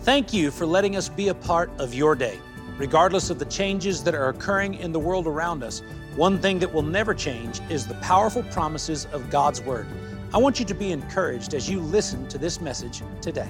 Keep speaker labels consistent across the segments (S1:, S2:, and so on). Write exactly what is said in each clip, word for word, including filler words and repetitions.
S1: Thank you for letting us be a part of your day. Regardless of the changes that are occurring in the world around us, one thing that will never change is the powerful promises of God's Word. I want you to be encouraged as you listen to this message today.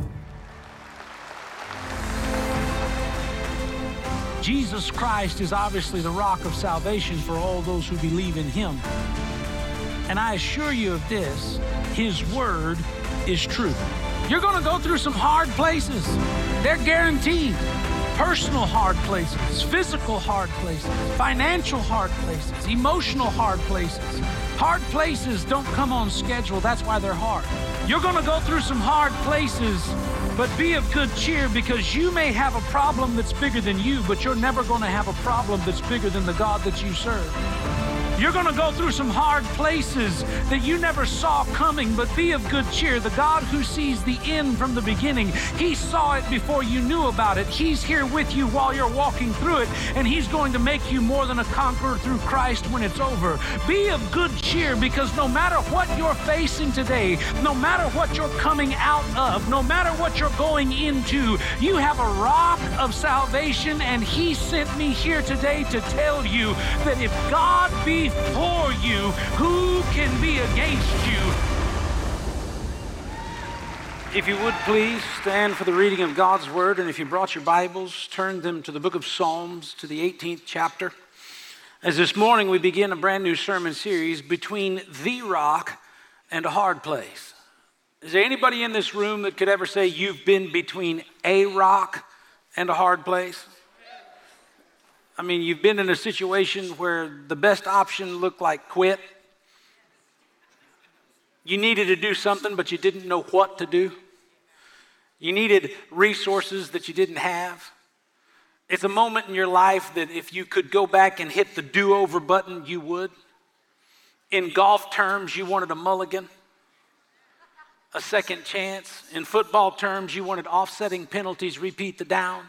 S1: Jesus Christ is obviously the rock of salvation for all those who believe in Him. And I assure you of this, His Word is true. You're going to go through some hard places. They're guaranteed. Personal hard places, physical hard places, financial hard places, emotional hard places. Hard places don't come on schedule. That's why they're hard. You're going to go through some hard places, but be of good cheer, because you may have a problem that's bigger than you, but you're never going to have a problem that's bigger than the God that you serve. You're going to go through some hard places that you never saw coming, but be of good cheer. The God who sees the end from the beginning, He saw it before you knew about it. He's here with you while you're walking through it, and He's going to make you more than a conqueror through Christ when it's over. Be of good cheer, because no matter what you're facing today, no matter what you're coming out of, no matter what you're going into, you have a rock of salvation, and He sent me here today to tell you that if God be for you, who can be against you? If you would please stand for the reading of God's Word, and if you brought your Bibles, turn them to the book of Psalms, to the eighteenth chapter. As this morning we begin a brand new sermon series, Between the Rock and a Hard Place. Is there anybody in this room that could ever say you've been between a rock and a hard place? I mean, you've been in a situation where the best option looked like quit. You needed to do something, but you didn't know what to do. You needed resources that you didn't have. It's a moment in your life that if you could go back and hit the do-over button, you would. In golf terms, you wanted a mulligan, a second chance. In football terms, you wanted offsetting penalties, repeat the down.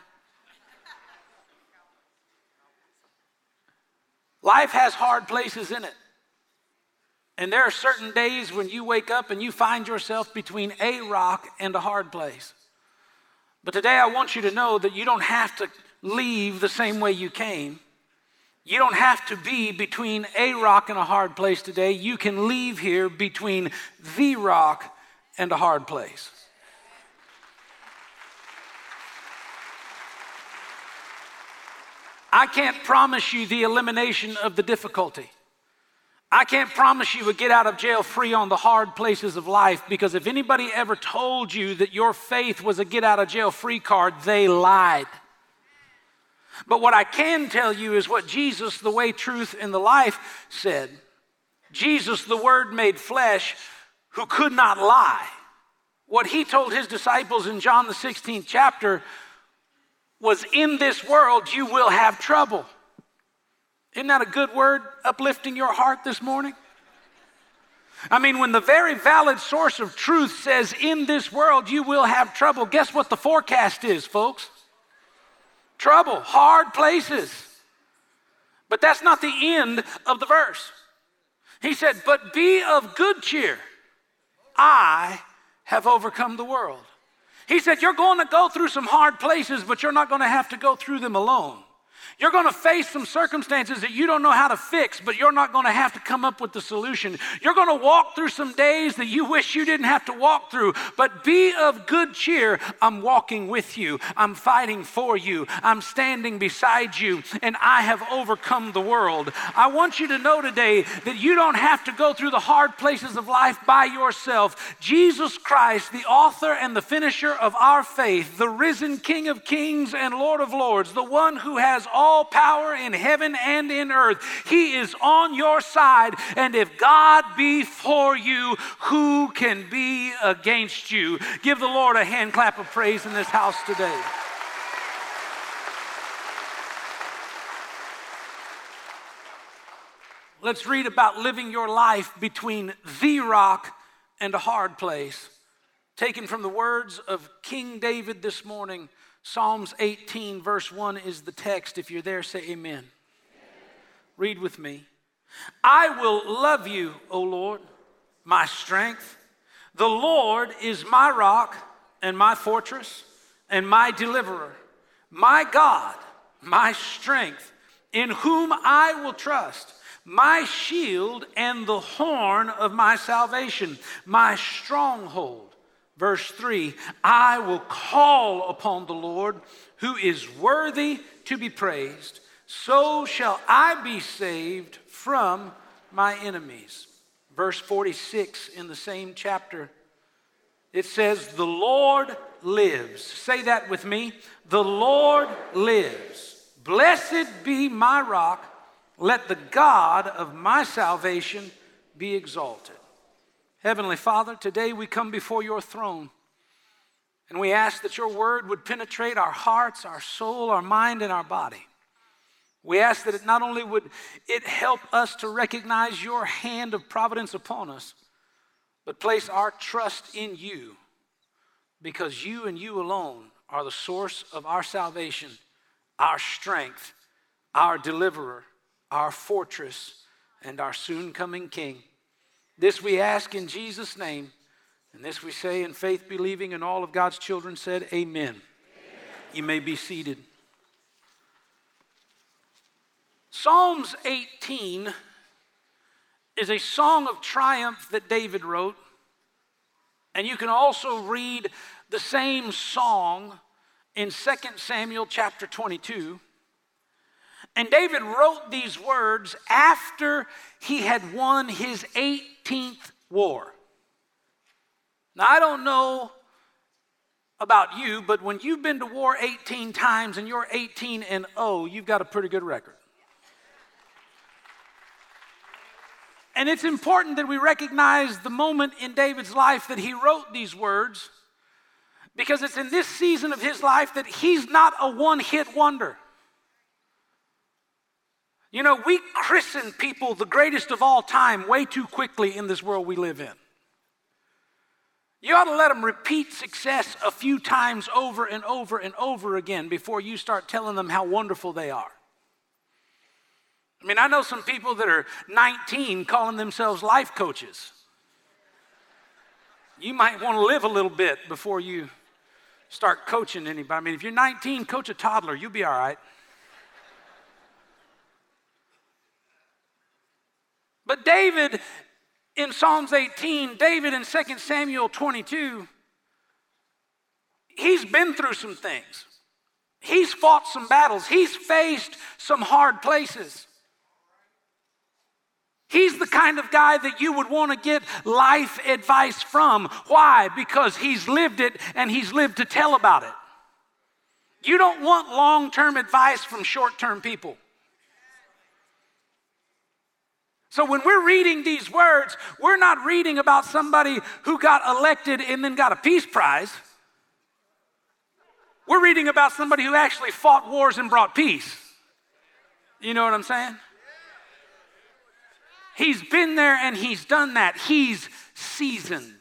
S1: Life has hard places in it. And there are certain days when you wake up and you find yourself between a rock and a hard place. But today I want you to know that you don't have to leave the same way you came. You don't have to be between a rock and a hard place today. You can leave here between the rock and a hard place. I can't promise you the elimination of the difficulty. I can't promise you a get out of jail free on the hard places of life, because if anybody ever told you that your faith was a get out of jail free card, they lied. But what I can tell you is what Jesus, the way, truth, and the life said. Jesus, the Word made flesh, who could not lie. What He told His disciples in John the sixteenth chapter was, in this world you will have trouble. Isn't that a good word, uplifting your heart this morning? I mean, when the very valid source of truth says, in this world you will have trouble, guess what the forecast is, folks? Trouble, hard places. But that's not the end of the verse. He said, but be of good cheer. I have overcome the world. He said, you're going to go through some hard places, but you're not going to have to go through them alone. You're going to face some circumstances that you don't know how to fix, but you're not going to have to come up with the solution. You're going to walk through some days that you wish you didn't have to walk through, but be of good cheer. I'm walking with you. I'm fighting for you. I'm standing beside you, and I have overcome the world. I want you to know today that you don't have to go through the hard places of life by yourself. Jesus Christ, the author and the finisher of our faith, the risen King of Kings and Lord of Lords, the one who has all All power in heaven and in earth. He is on your side, and if God be for you, who can be against you? Give the Lord a hand clap of praise in this house today. Let's read about living your life between the rock and a hard place. Taken from the words of King David this morning. Psalms eighteen verse one is the text. If you're there, say amen. Amen. Read with me. I will love you, O Lord, my strength. The Lord is my rock and my fortress, and my deliverer, my God, my strength, in whom I will trust, my shield and the horn of my salvation, my stronghold. Verse three, I will call upon the Lord, who is worthy to be praised. So shall I be saved from my enemies. Verse forty-six in the same chapter, it says, the Lord lives. Say that with me. The Lord lives. Blessed be my rock. Let the God of my salvation be exalted. Heavenly Father, today we come before your throne, and we ask that your word would penetrate our hearts, our soul, our mind, and our body. We ask that it not only would it help us to recognize your hand of providence upon us, but place our trust in you, because you and you alone are the source of our salvation, our strength, our deliverer, our fortress, and our soon coming King. This we ask in Jesus' name, and this we say in faith believing, and all of God's children said, amen. Amen. You may be seated. Psalms eighteen is a song of triumph that David wrote, and you can also read the same song in Second Samuel chapter twenty-two. And David wrote these words after he had won his eighteenth war. Now, I don't know about you, but when you've been to war eighteen times and you're eighteen and oh, you've got a pretty good record. And it's important that we recognize the moment in David's life that he wrote these words, because it's in this season of his life that he's not a one-hit wonder. You know, we christen people the greatest of all time way too quickly in this world we live in. You ought to let them repeat success a few times over and over and over again before you start telling them how wonderful they are. I mean, I know some people that are nineteen calling themselves life coaches. You might want to live a little bit before you start coaching anybody. I mean, if you're nineteen, coach a toddler, you'll be all right. But David in Psalms eighteen, David in Second Samuel twenty-two, he's been through some things. He's fought some battles. He's faced some hard places. He's the kind of guy that you would want to get life advice from. Why? Because he's lived it and he's lived to tell about it. You don't want long-term advice from short-term people. So when we're reading these words, we're not reading about somebody who got elected and then got a peace prize. We're reading about somebody who actually fought wars and brought peace. You know what I'm saying? He's been there and he's done that. He's seasoned.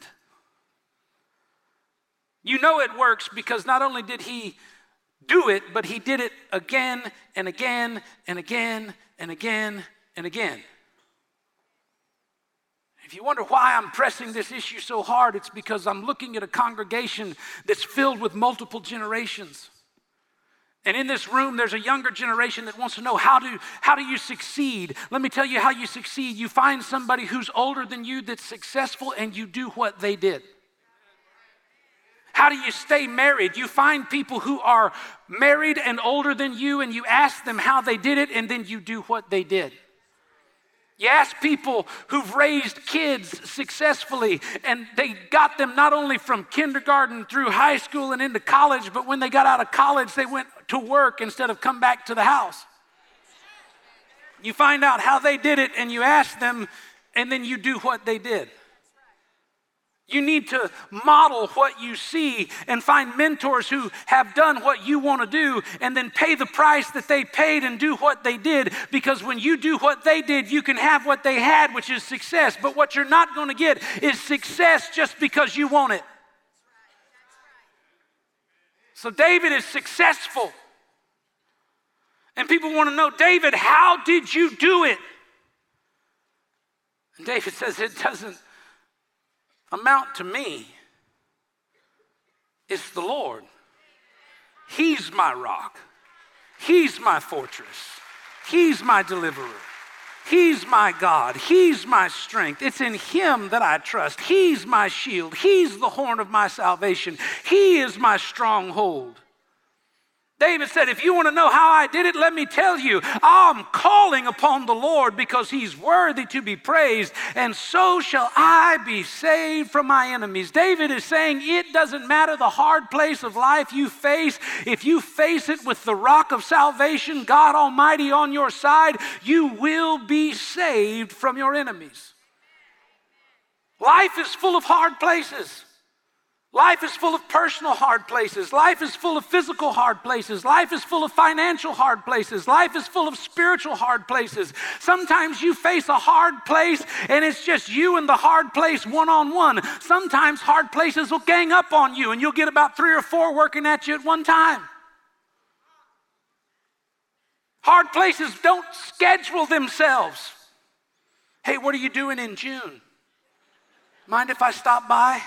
S1: You know it works because not only did he do it, but he did it again and again and again and again and again. If you wonder why I'm pressing this issue so hard, it's because I'm looking at a congregation that's filled with multiple generations. And in this room, there's a younger generation that wants to know, how do, how do you succeed? Let me tell you how you succeed. You find somebody who's older than you that's successful and you do what they did. How do you stay married? You find people who are married and older than you and you ask them how they did it and then you do what they did. You ask people who've raised kids successfully and they got them not only from kindergarten through high school and into college, but when they got out of college, they went to work instead of come back to the house. You find out how they did it and you ask them and then you do what they did. You need to model what you see and find mentors who have done what you want to do and then pay the price that they paid and do what they did, because when you do what they did, you can have what they had, which is success. But what you're not going to get is success just because you want it. So David is successful. And people want to know, David, how did you do it? And David says, it doesn't amount to me. It's the Lord. He's my rock. He's my fortress. He's my deliverer. He's my God. He's my strength. It's in him that I trust. He's my shield. He's the horn of my salvation. He is my stronghold. David said, if you want to know how I did it, let me tell you. I'm calling upon the Lord because he's worthy to be praised, and so shall I be saved from my enemies. David is saying it doesn't matter the hard place of life you face. If you face it with the rock of salvation, God Almighty on your side, you will be saved from your enemies. Life is full of hard places. Life is full of personal hard places. Life is full of physical hard places. Life is full of financial hard places. Life is full of spiritual hard places. Sometimes you face a hard place and it's just you and the hard place one-on-one. Sometimes hard places will gang up on you and you'll get about three or four working at you at one time. Hard places don't schedule themselves. Hey, what are you doing in June? Mind if I stop by?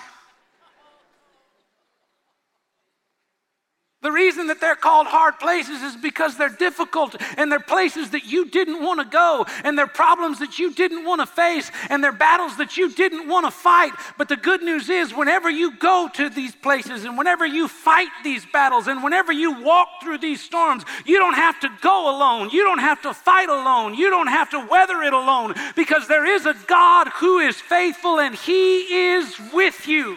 S1: The reason that they're called hard places is because they're difficult, and they're places that you didn't want to go, and they're problems that you didn't want to face, and they're battles that you didn't want to fight. But the good news is whenever you go to these places and whenever you fight these battles and whenever you walk through these storms, you don't have to go alone. You don't have to fight alone. You don't have to weather it alone, because there is a God who is faithful and he is with you.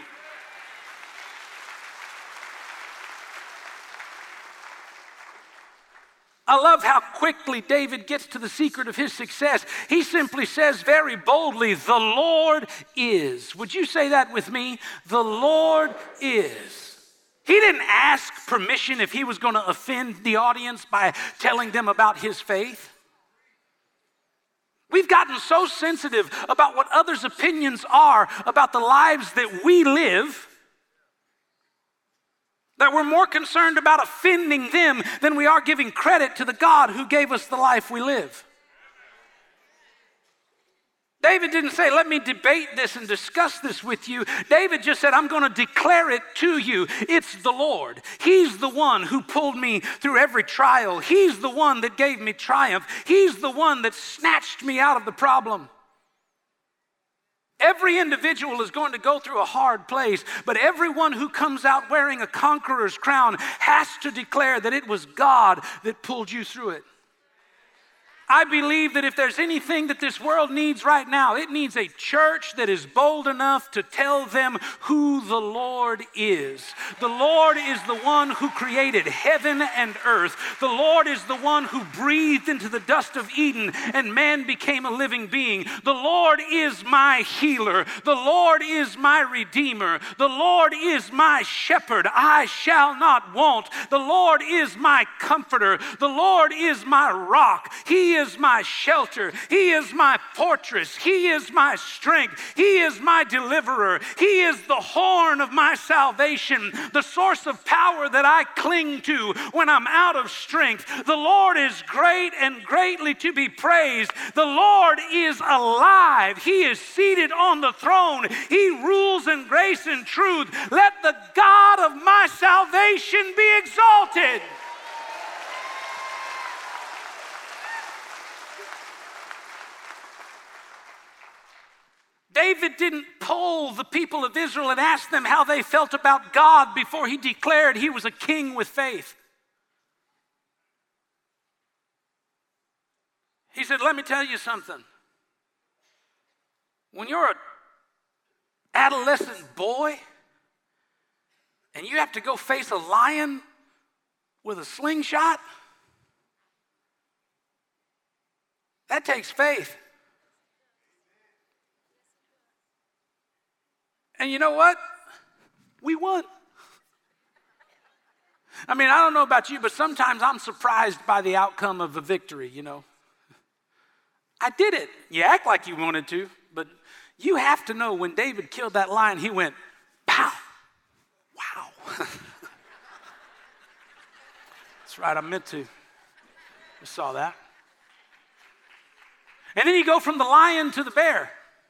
S1: I love how quickly David gets to the secret of his success. He simply says very boldly, the Lord is. Would you say that with me? The Lord is. He didn't ask permission if he was going to offend the audience by telling them about his faith. We've gotten so sensitive about what others' opinions are about the lives that we live, that we're more concerned about offending them than we are giving credit to the God who gave us the life we live. David didn't say, let me debate this and discuss this with you. David just said, I'm going to declare it to you. It's the Lord. He's the one who pulled me through every trial. He's the one that gave me triumph. He's the one that snatched me out of the problem. Every individual is going to go through a hard place, but everyone who comes out wearing a conqueror's crown has to declare that it was God that pulled you through it. I believe that if there's anything that this world needs right now, it needs a church that is bold enough to tell them who the Lord is. The Lord is the one who created heaven and earth. The Lord is the one who breathed into the dust of Eden and man became a living being. The Lord is my healer. The Lord is my redeemer. The Lord is my shepherd. I shall not want. The Lord is my comforter. The Lord is my rock. He is my shelter. He is my fortress. He is my strength. He is my deliverer. He is the horn of my salvation, the source of power that I cling to when I'm out of strength. The Lord is great and greatly to be praised. The Lord is alive. He is seated on the throne. He rules in grace and truth. Let the God of my salvation be exalted. David didn't poll the people of Israel and ask them how they felt about God before he declared he was a king with faith. He said, let me tell you something. When you're an adolescent boy and you have to go face a lion with a slingshot, that takes faith. And you know what? We won. I mean, I don't know about you, but sometimes I'm surprised by the outcome of a victory, you know. I did it. You act like you wanted to, but you have to know when David killed that lion, he went, pow, wow. That's right, I meant to. I saw that. And then you go from the lion to the bear.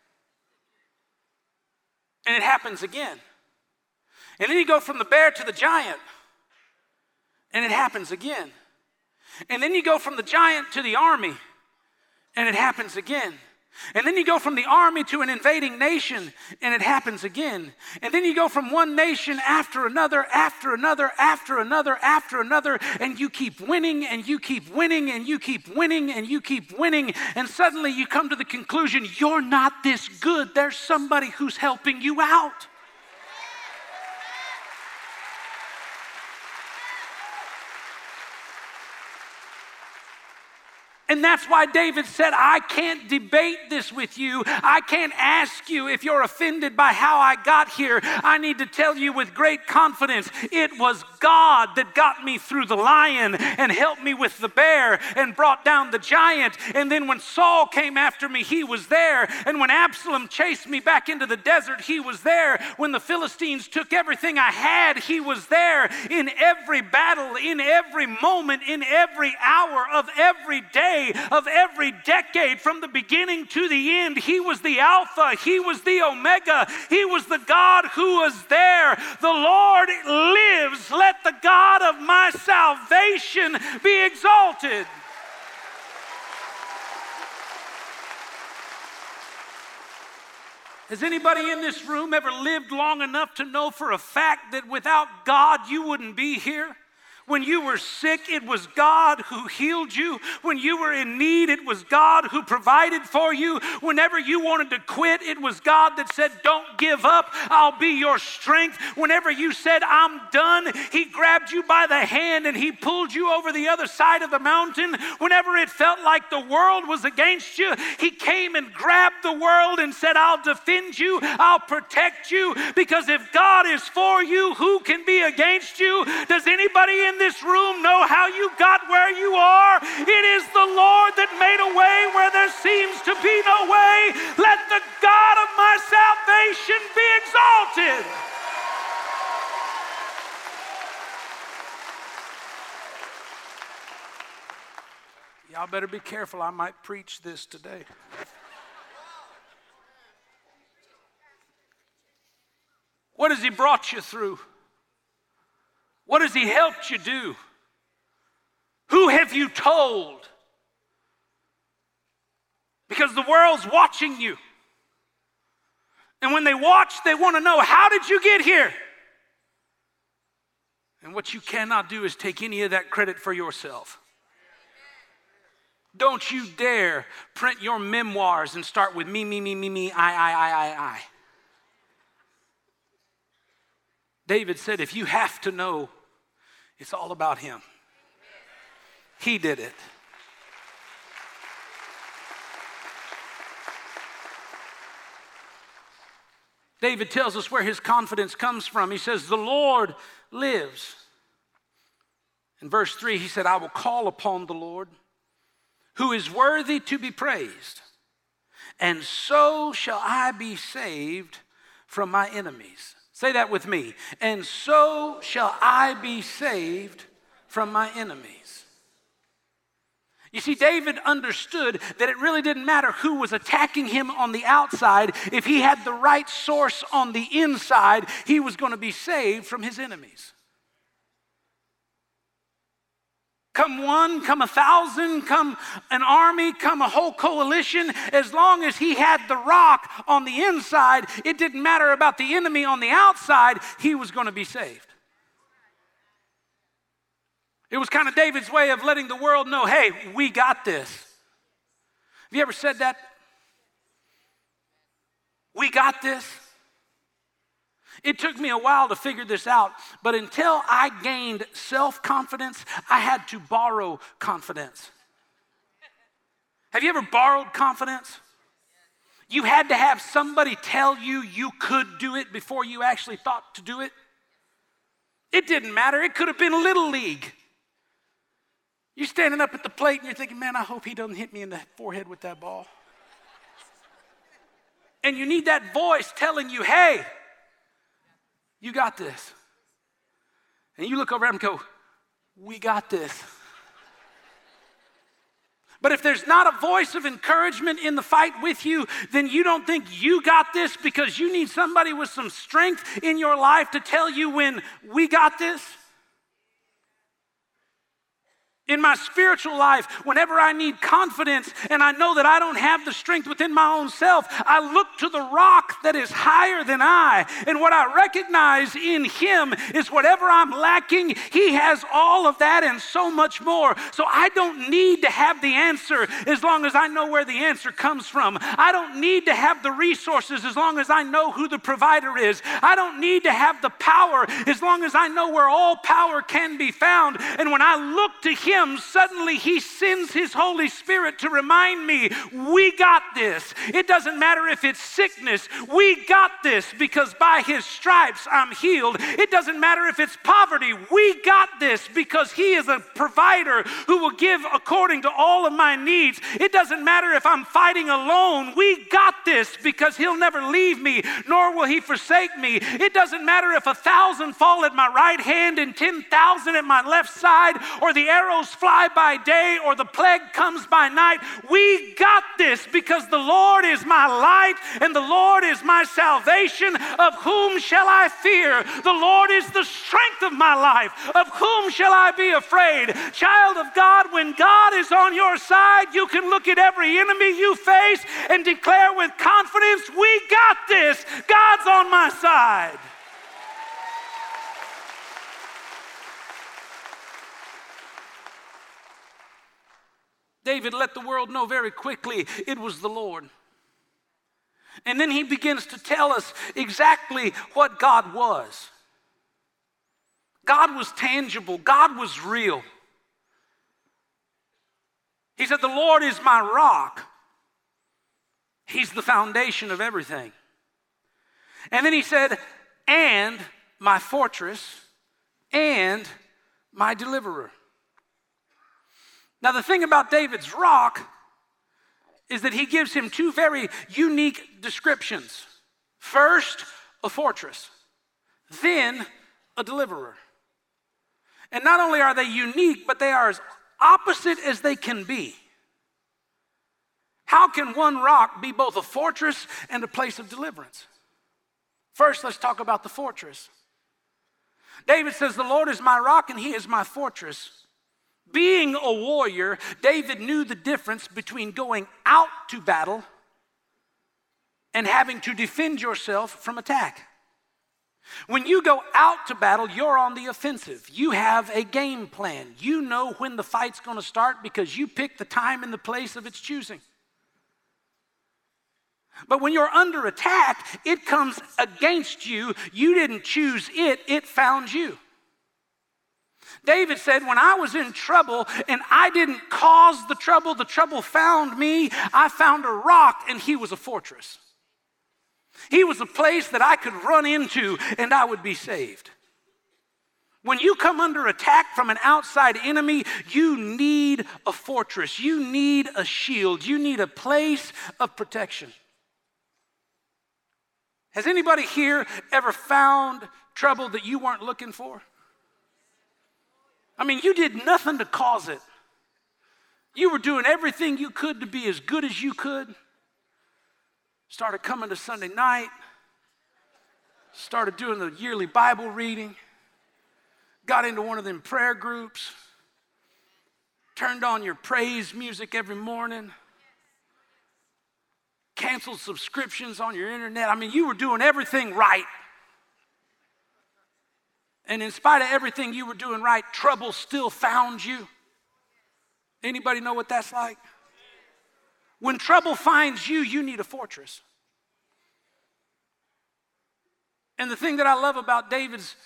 S1: And it happens again. And then you go from the bear to the giant. and it happens again. And then you go from the giant to the army, and it happens again. And then you go from the army to an invading nation, and it happens again. And then you go from one nation after another, after another, after another, after another, and you keep winning, and you keep winning, and you keep winning, and you keep winning. And suddenly you come to the conclusion, you're not this good. There's somebody who's helping you out. And that's why David said, I can't debate this with you. I can't ask you if you're offended by how I got here. I need to tell you with great confidence, it was God that got me through the lion and helped me with the bear and brought down the giant. And then when Saul came after me, he was there. And when Absalom chased me back into the desert, he was there. When the Philistines took everything I had, he was there. In every battle, in every moment, in every hour of every day, of every decade, from the beginning to the end, he was the Alpha, he was the Omega, he was the God who was there. The Lord lives. Let the God of my salvation be exalted. Has anybody in this room ever lived long enough to know for a fact that without God you wouldn't be here? When you were sick, it was God who healed you. When you were in need, it was God who provided for you. Whenever you wanted to quit, it was God that said, don't give up, I'll be your strength. Whenever you said, I'm done, he grabbed you by the hand and he pulled you over the other side of the mountain. Whenever it felt like the world was against you, he came and grabbed the world and said, I'll defend you, I'll protect you, because if God is for you, who can be against you? Does anybody in this room know how you got where you are? It is the Lord that made a way where there seems to be no way. Let the God of my salvation be exalted. Y'all better be careful. I might preach this today. What has he brought you through? What has he helped you do? Who have you told? Because the world's watching you. And when they watch, they want to know, how did you get here? And what you cannot do is take any of that credit for yourself. Don't you dare print your memoirs and start with me, me, me, me, me, I, I, I, I, I. David said, if you have to know, it's all about him. He did it. David tells us where his confidence comes from. He says, the Lord lives. In verse three, he said, I will call upon the Lord, who is worthy to be praised, and so shall I be saved from my enemies. Say that with me. And so shall I be saved from my enemies. You see, David understood that it really didn't matter who was attacking him on the outside. If he had the right source on the inside, he was going to be saved from his enemies. Come one, come a thousand, come an army, come a whole coalition. As long as he had the rock on the inside, it didn't matter about the enemy on the outside, he was going to be saved. It was kind of David's way of letting the world know, hey, we got this. Have you ever said that? We got this. It took me a while to figure this out, but until I gained self-confidence, I had to borrow confidence. Have you ever borrowed confidence? You had to have somebody tell you you could do it before you actually thought to do it. It didn't matter. It could have been Little League. You're standing up at the plate and you're thinking, man, I hope he doesn't hit me in the forehead with that ball. And you need that voice telling you, hey, you got this. And you look over at him and go, we got this. But if there's not a voice of encouragement in the fight with you, then you don't think you got this, because you need somebody with some strength in your life to tell you when we got this. In my spiritual life, whenever I need confidence and I know that I don't have the strength within my own self, I look to the rock that is higher than I. And what I recognize in him is whatever I'm lacking, he has all of that and so much more. So I don't need to have the answer as long as I know where the answer comes from. I don't need to have the resources as long as I know who the provider is. I don't need to have the power as long as I know where all power can be found. And when I look to him, suddenly he sends his Holy Spirit to remind me, we got this. It doesn't matter if it's sickness. We got this because by his stripes I'm healed. It doesn't matter if it's poverty. We got this because he is a provider who will give according to all of my needs. It doesn't matter if I'm fighting alone. We got this because he'll never leave me, nor will he forsake me. It doesn't matter if a thousand fall at my right hand and ten thousand at my left side, or the arrows fly by day or the plague comes by night. We got this because the Lord is my light and the Lord is my salvation. Of whom shall I fear? The Lord is the strength of my life. Of whom shall I be afraid? Child of God, when God is on your side, you can look at every enemy you face and declare with confidence, we got this. God's on my side. David let the world know very quickly it was the Lord. And then he begins to tell us exactly what God was. God was tangible. God was real. He said, the Lord is my rock. He's the foundation of everything. And then he said, and my fortress and my deliverer. Now, the thing about David's rock is that he gives him two very unique descriptions. First, a fortress, then a deliverer. And not only are they unique, but they are as opposite as they can be. How can one rock be both a fortress and a place of deliverance? First, let's talk about the fortress. David says, the Lord is my rock and he is my fortress. Being a warrior, David knew the difference between going out to battle and having to defend yourself from attack. When you go out to battle, you're on the offensive. You have a game plan. You know when the fight's going to start because you pick the time and the place of its choosing. But when you're under attack, it comes against you. You didn't choose it, it found you. David said, when I was in trouble and I didn't cause the trouble, the trouble found me. I found a rock and he was a fortress. He was a place that I could run into and I would be saved. When you come under attack from an outside enemy, you need a fortress. You need a shield. You need a place of protection. Has anybody here ever found trouble that you weren't looking for? I mean, you did nothing to cause it. You were doing everything you could to be as good as you could. Started coming to Sunday night. Started doing the yearly Bible reading. Got into one of them prayer groups. Turned on your praise music every morning. Canceled subscriptions on your internet. I mean, you were doing everything right. And in spite of everything you were doing right, trouble still found you. Anybody know what that's like? When trouble finds you, you need a fortress. And the thing that I love about David's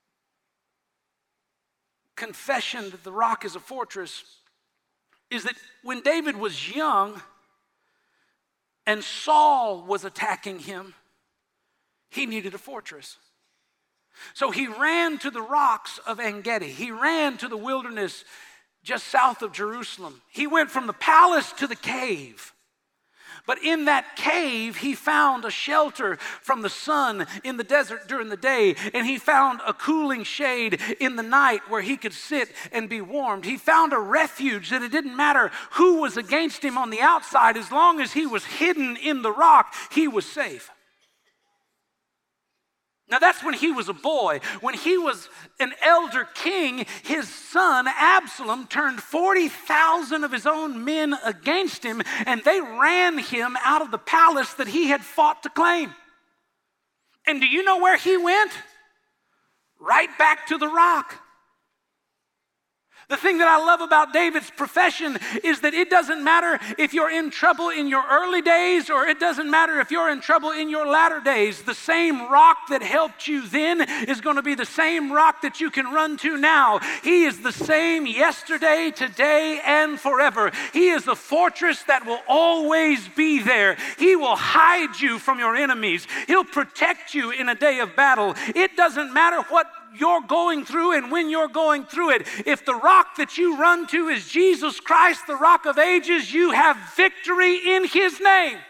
S1: confession that the rock is a fortress is that when David was young and Saul was attacking him, he needed a fortress. So he ran to the rocks of En-Gedi. He ran to the wilderness just south of Jerusalem. He went from the palace to the cave. But in that cave, he found a shelter from the sun in the desert during the day, and he found a cooling shade in the night where he could sit and be warmed. He found a refuge that it didn't matter who was against him on the outside. As long as he was hidden in the rock, he was safe. Now that's when he was a boy. When he was an elder king, his son Absalom turned forty thousand of his own men against him, and they ran him out of the palace that he had fought to claim. And do you know where he went? Right back to the rock. The thing that I love about David's profession is that it doesn't matter if you're in trouble in your early days, or it doesn't matter if you're in trouble in your latter days. The same rock that helped you then is going to be the same rock that you can run to now. He is the same yesterday, today, and forever. He is the fortress that will always be there. He will hide you from your enemies. He'll protect you in a day of battle. It doesn't matter what you're going through and when you're going through it. If the rock that you run to is Jesus Christ, the rock of ages, you have victory in his name.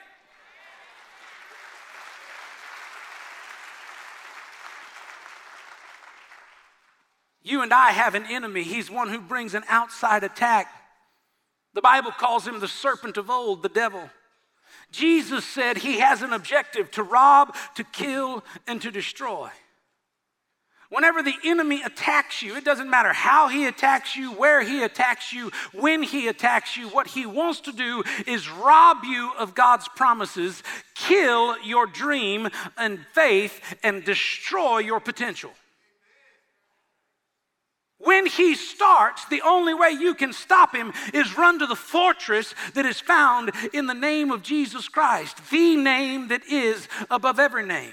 S1: You and I have an enemy. He's one who brings an outside attack. The Bible calls him the serpent of old, the devil. Jesus said he has an objective: to rob, to kill, and to destroy. Whenever the enemy attacks you, it doesn't matter how he attacks you, where he attacks you, when he attacks you, what he wants to do is rob you of God's promises, kill your dream and faith, and destroy your potential. When he starts, the only way you can stop him is run to the fortress that is found in the name of Jesus Christ, the name that is above every name.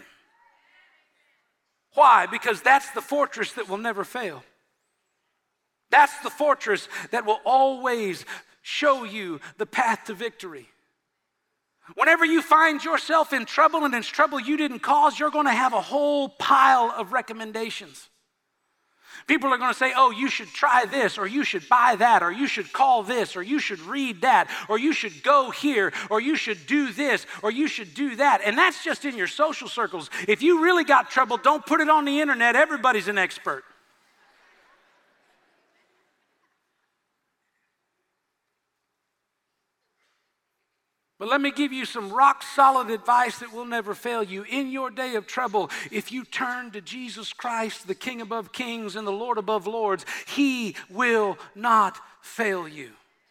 S1: Why? Because that's the fortress that will never fail. That's the fortress that will always show you the path to victory. Whenever you find yourself in trouble, and it's trouble you didn't cause, you're going to have a whole pile of recommendations. People are going to say, oh, you should try this, or you should buy that, or you should call this, or you should read that, or you should go here, or you should do this, or you should do that. And that's just in your social circles. If you really got trouble, don't put it on the internet. Everybody's an expert. But let me give you some rock solid advice that will never fail you. In your day of trouble, if you turn to Jesus Christ, the King above kings and the Lord above lords, he will not fail you.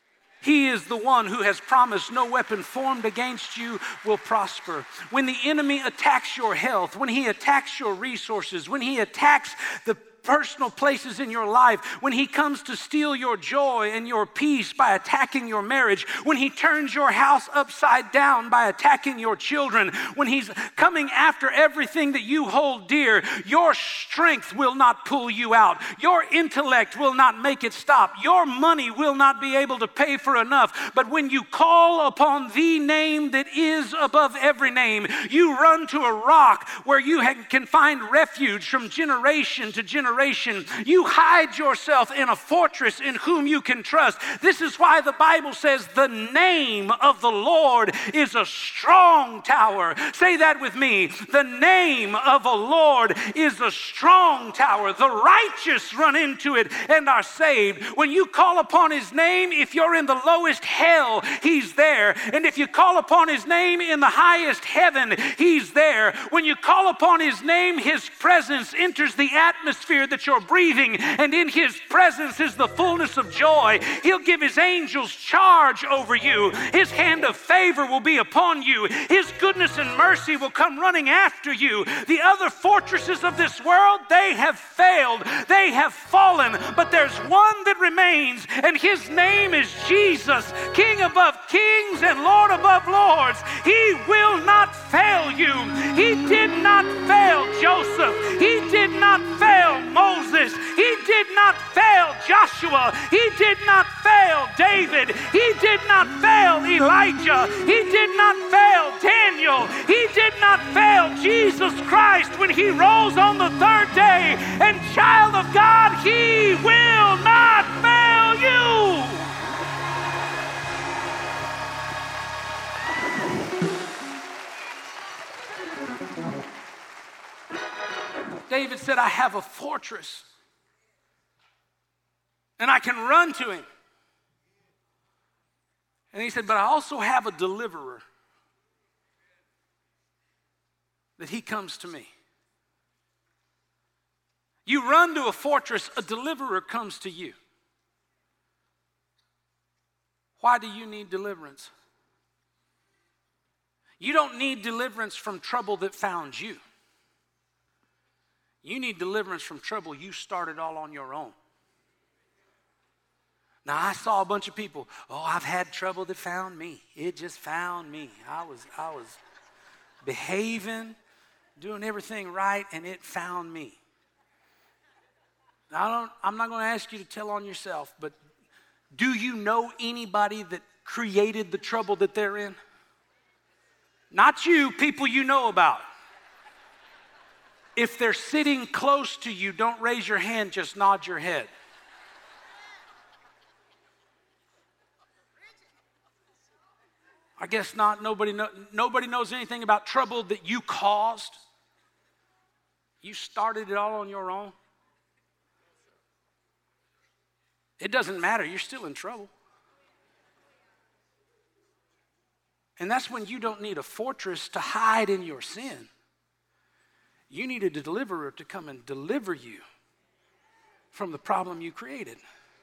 S1: He is the one who has promised no weapon formed against you will prosper. When the enemy attacks your health, when he attacks your resources, when he attacks the personal places in your life, when he comes to steal your joy and your peace by attacking your marriage, when he turns your house upside down by attacking your children, when he's coming after everything that you hold dear, your strength will not pull you out. Your intellect will not make it stop. Your money will not be able to pay for enough. But when you call upon the name that is above every name, you run to a rock where you can find refuge from generation to generation. You hide yourself in a fortress in whom you can trust. This is why the Bible says the name of the Lord is a strong tower. Say that with me. The name of the Lord is a strong tower. The righteous run into it and are saved. When you call upon his name, if you're in the lowest hell, he's there. And if you call upon his name in the highest heaven, he's there. When you call upon his name, his presence enters the atmosphere that you're breathing, and in his presence is the fullness of joy. He'll give his angels charge over you. His hand of favor will be upon you. His goodness and mercy will come running after you. The other fortresses of this world, they have failed. They have fallen, but there's one that remains, and his name is Jesus, King above kings and Lord above lords. He will not fail you. He did not fail Joseph. He did not fail Moses. He did not fail Joshua. He did not fail David. He did not fail Elijah. He did not fail Daniel. He did not fail Jesus Christ when he rose on the third day. And child of God, he will not fail you. David said, I have a fortress, and I can run to him. And he said, but I also have a deliverer, that he comes to me. You run to a fortress, a deliverer comes to you. Why do you need deliverance? You don't need deliverance from trouble that found you. You need deliverance from trouble you started all on your own. Now, I saw a bunch of people, oh, I've had trouble that found me. It just found me. I was, I was behaving, doing everything right, and it found me. Now, I don't, I'm not going to ask you to tell on yourself, but do you know anybody that created the trouble that they're in? Not you, people you know about. If they're sitting close to you, don't raise your hand, just nod your head. I guess not. Nobody, know, nobody knows anything about trouble that you caused. You started it all on your own. It doesn't matter. You're still in trouble. And that's when you don't need a fortress to hide in your sin. You need a deliverer to come and deliver you from the problem you created.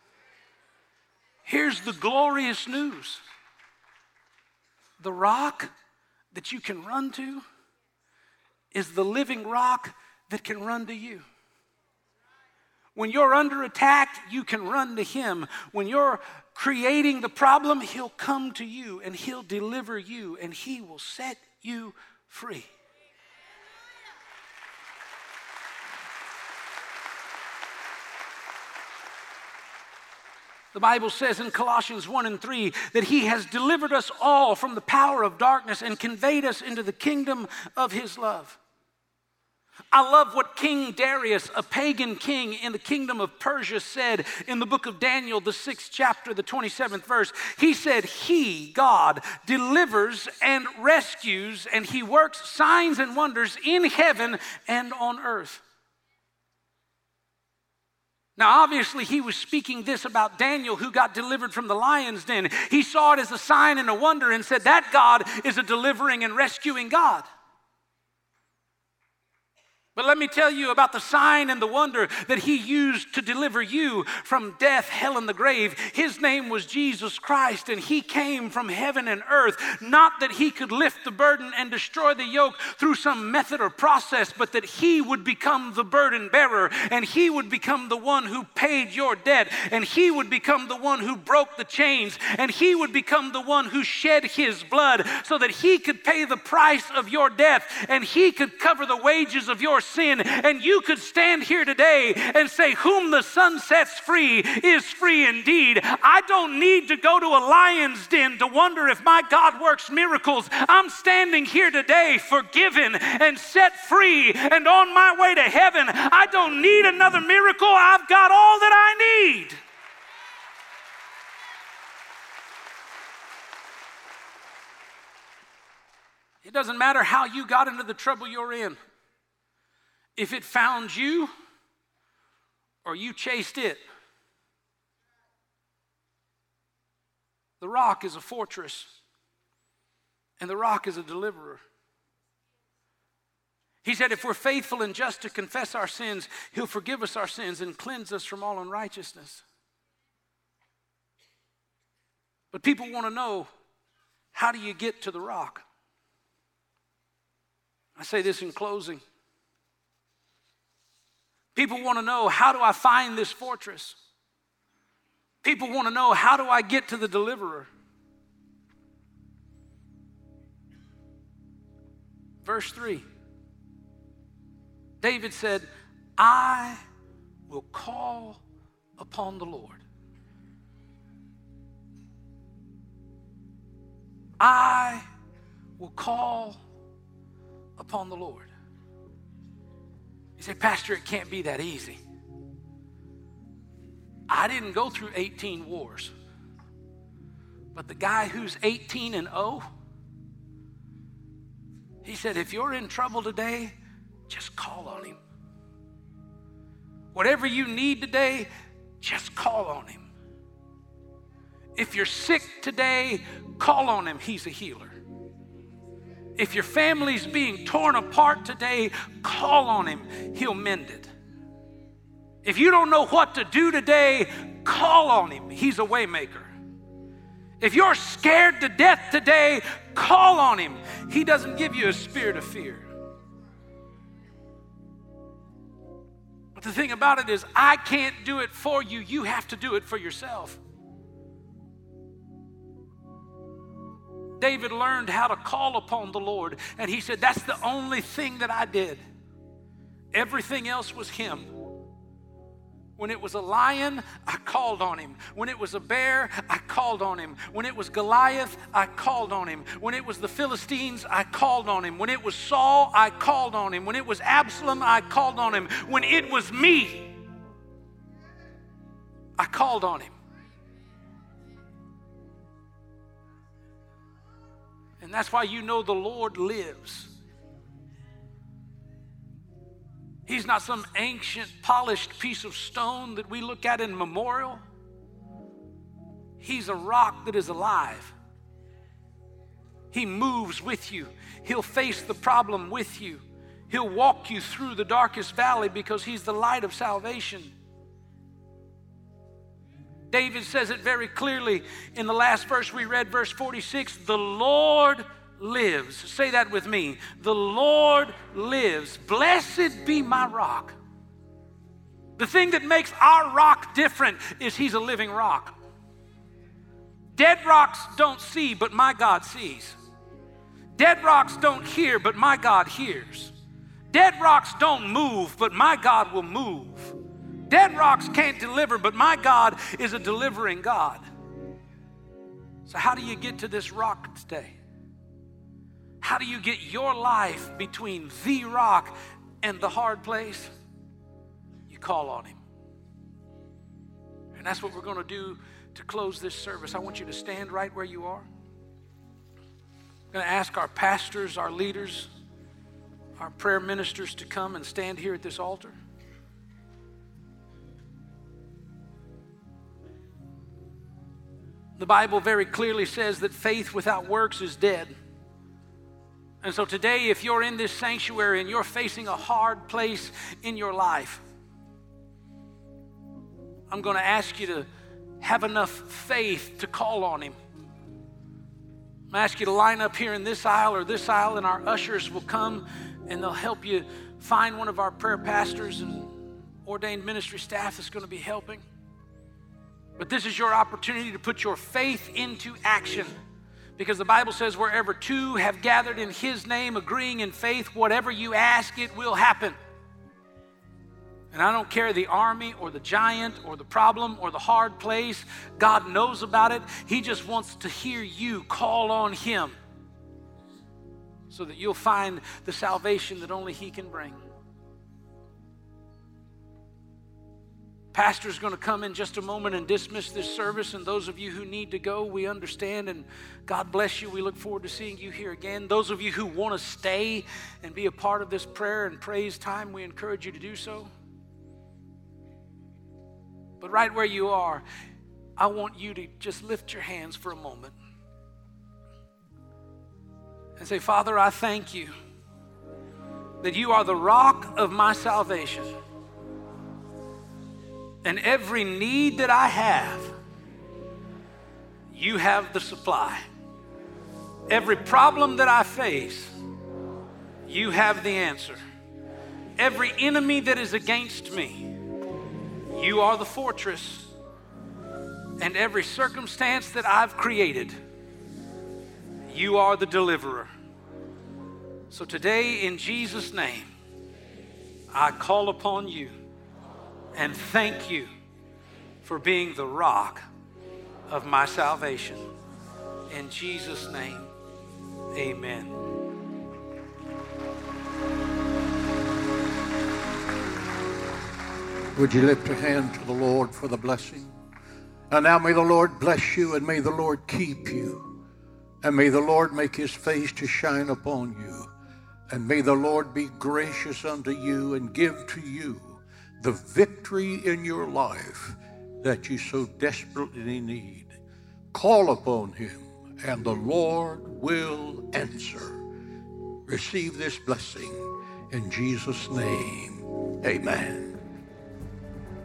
S1: Here's the glorious news. The rock that you can run to is the living rock that can run to you. When you're under attack, you can run to him. When you're creating the problem, he'll come to you and he'll deliver you and he will set you free. The Bible says in Colossians one and three that he has delivered us all from the power of darkness and conveyed us into the kingdom of his love. I love what King Darius, a pagan king in the kingdom of Persia, said in the book of Daniel, the sixth chapter, the twenty-seventh verse. He said, he, God, delivers and rescues, and he works signs and wonders in heaven and on earth. Now, obviously, he was speaking this about Daniel, who got delivered from the lion's den. He saw it as a sign and a wonder and said, that God is a delivering and rescuing God. But let me tell you about the sign and the wonder that he used to deliver you from death, hell, and the grave. His name was Jesus Christ, and he came from heaven and earth, not that he could lift the burden and destroy the yoke through some method or process, but that he would become the burden bearer, and he would become the one who paid your debt, and he would become the one who broke the chains, and he would become the one who shed his blood so that he could pay the price of your death, and he could cover the wages of your sin, and you could stand here today and say, whom the Son sets free is free indeed. I don't need to go to a lion's den to wonder if my God works miracles. I'm standing here today forgiven and set free and on my way to heaven. I don't need another miracle. I've got all that I need. It doesn't matter how you got into the trouble you're in. If it found you or you chased it, the rock is a fortress and the rock is a deliverer. He said if we're faithful and just to confess our sins, he'll forgive us our sins and cleanse us from all unrighteousness. But people want to know, how do you get to the rock? I say this in closing. People want to know, how do I find this fortress? People want to know, how do I get to the deliverer? Verse three. David said, I will call upon the Lord. I will call upon the Lord. You say, Pastor, it can't be that easy. I didn't go through eighteen wars. But the guy who's eighteen and oh, he said, if you're in trouble today, just call on him. Whatever you need today, just call on him. If you're sick today, call on him. He's a healer. If your family's being torn apart today, call on him. He'll mend it. If you don't know what to do today, call on him. He's a way maker. If you're scared to death today, call on him. He doesn't give you a spirit of fear. But the thing about it is, I can't do it for you. You have to do it for yourself. David learned how to call upon the Lord, and he said, that's the only thing that I did. Everything else was him. When it was a lion, I called on him. When it was a bear, I called on him. When it was Goliath, I called on him. When it was the Philistines, I called on him. When it was Saul, I called on him. When it was Absalom, I called on him. When it was me, I called on him. And that's why you know the Lord lives. He's not some ancient, polished piece of stone that we look at in memorial. He's a rock that is alive. He moves with you. He'll face the problem with you. He'll walk you through the darkest valley because he's the light of salvation. David says it very clearly in the last verse we read, verse forty-six, the Lord lives. Say that with me. The Lord lives. Blessed be my rock. The thing that makes our rock different is he's a living rock. Dead rocks don't see, but my God sees. Dead rocks don't hear, but my God hears. Dead rocks don't move, but my God will move. Dead rocks can't deliver, but my God is a delivering God. So how do you get to this rock today? How do you get your life between the rock and the hard place? You call on him. And that's what we're going to do to close this service. I want you to stand right where you are. I'm going to ask our pastors, our leaders, our prayer ministers to come and stand here at this altar. The Bible very clearly says that faith without works is dead. And so today, if you're in this sanctuary and you're facing a hard place in your life, I'm going to ask you to have enough faith to call on him. I'm going to ask you to line up here in this aisle or this aisle, and our ushers will come and they'll help you find one of our prayer pastors and ordained ministry staff that's going to be helping. But this is your opportunity to put your faith into action. Because the Bible says wherever two have gathered in his name, agreeing in faith, whatever you ask, it will happen. And I don't care the army or the giant or the problem or the hard place. God knows about it. He just wants to hear you call on him so that you'll find the salvation that only he can bring. Pastor's going to come in just a moment and dismiss this service, and those of you who need to go, we understand, and God bless you. We look forward to seeing you here again. Those of you who want to stay and be a part of this prayer and praise time, we encourage you to do so. But right where you are, I want you to just lift your hands for a moment and say, Father, I thank you that you are the rock of my salvation. And every need that I have, you have the supply. Every problem that I face, you have the answer. Every enemy that is against me, you are the fortress. And every circumstance that I've created, you are the deliverer. So today, in Jesus' name, I call upon you. And thank you for being the rock of my salvation. In Jesus' name, amen.
S2: Would you lift your hand to the Lord for the blessing? And now may the Lord bless you, and may the Lord keep you. And may the Lord make his face to shine upon you. And may the Lord be gracious unto you and give to you the victory in your life that you so desperately need. Call upon him, and the Lord will answer. Receive this blessing in Jesus' name. Amen.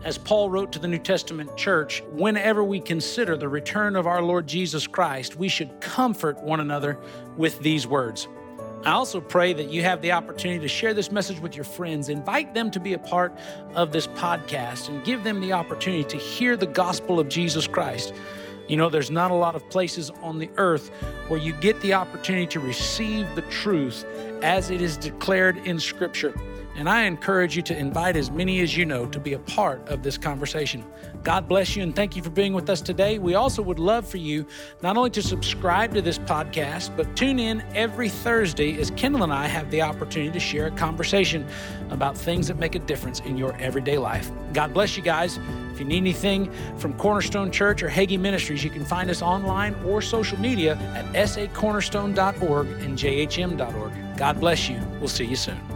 S1: As Paul wrote to the New Testament church, whenever we consider the return of our Lord Jesus Christ, we should comfort one another with these words. I also pray that you have the opportunity to share this message with your friends. Invite them to be a part of this podcast and give them the opportunity to hear the gospel of Jesus Christ. You know, there's not a lot of places on the earth where you get the opportunity to receive the truth as it is declared in Scripture. And I encourage you to invite as many as you know to be a part of this conversation. God bless you and thank you for being with us today. We also would love for you not only to subscribe to this podcast, but tune in every Thursday as Kendall and I have the opportunity to share a conversation about things that make a difference in your everyday life. God bless you guys. If you need anything from Cornerstone Church or Hagee Ministries, you can find us online or social media at s a cornerstone dot org and j h m dot org. God bless you. We'll see you soon.